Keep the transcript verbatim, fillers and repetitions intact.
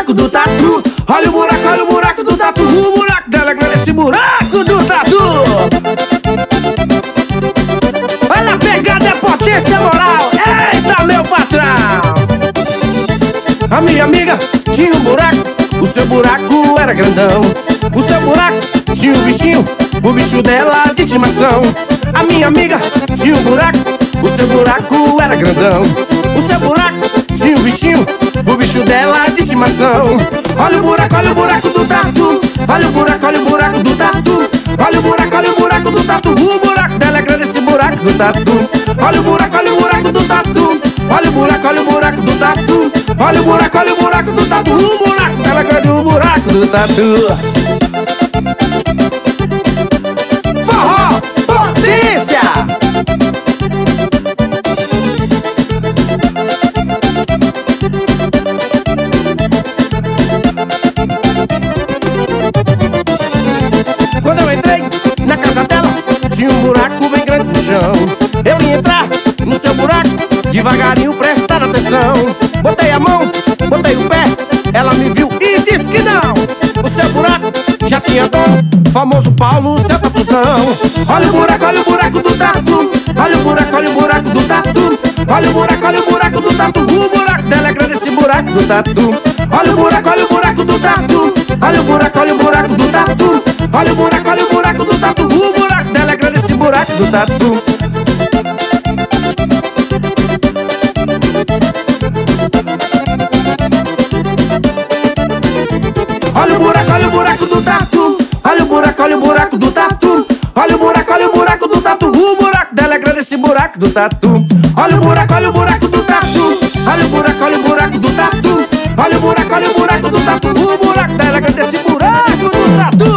buraco do tatu. Olha o buraco, olha o buraco do tatu. O buraco dela é grande, esse buraco do tatu. Olha a pegada, é potência moral. Eita, meu patrão. A minha amiga tinha um buraco, o seu buraco era grandão. O seu buraco tinha um bichinho, o bicho dela de estimação. A minha amiga tinha um buraco, o seu buraco era grandão. O seu buraco tinha um bichinho, o bicho dela de estimação. Olha o buraco, olha o buraco do tatu. Olha o buraco, olha o buraco do tatu. Olha o buraco, olha o buraco do tatu. O buraco dela é grande, esse buraco do tatu. Olha o buraco, olha o buraco do tatu. Olha o buraco, olha o buraco do tatu. Olha o buraco, olha o buraco do tatu. O buraco dela é grande, o buraco do tatu. Forró, potência! Quando eu entrei na casa dela, tinha um buraco bem grande no chão. Eu ia entrar no seu buraco, devagarinho, prestar atenção. Botei a mão, botei o pé, ela me viu e disse que não. O seu buraco já tinha dono, famoso Paulo, seu tatuzão. Olha o buraco, olha o buraco do tatu. Olha o buraco, olha o buraco do tatu. Olha o buraco, olha o buraco do tatu. O buraco dela é grande, esse buraco do tatu. Olha o buraco, olha o buraco do tatu. Olha o buraco, olha o buraco do tatu. Olha o buraco, olha o buraco do tatu. O buraco dela é grande, esse buraco do tatu. Olha o buraco, olha o buraco do tatu. Olha o buraco, olha o buraco do tatu. Olha o buraco, olha o buraco do tatu. O buraco dela é grande, esse buraco do tatu. Olha o buraco, olha o buraco do tatu. Olha o buraco, olha o buraco do tatu. Olha o buraco, olha o buraco do tatu. O buraco dela é grande, esse buraco do tatu.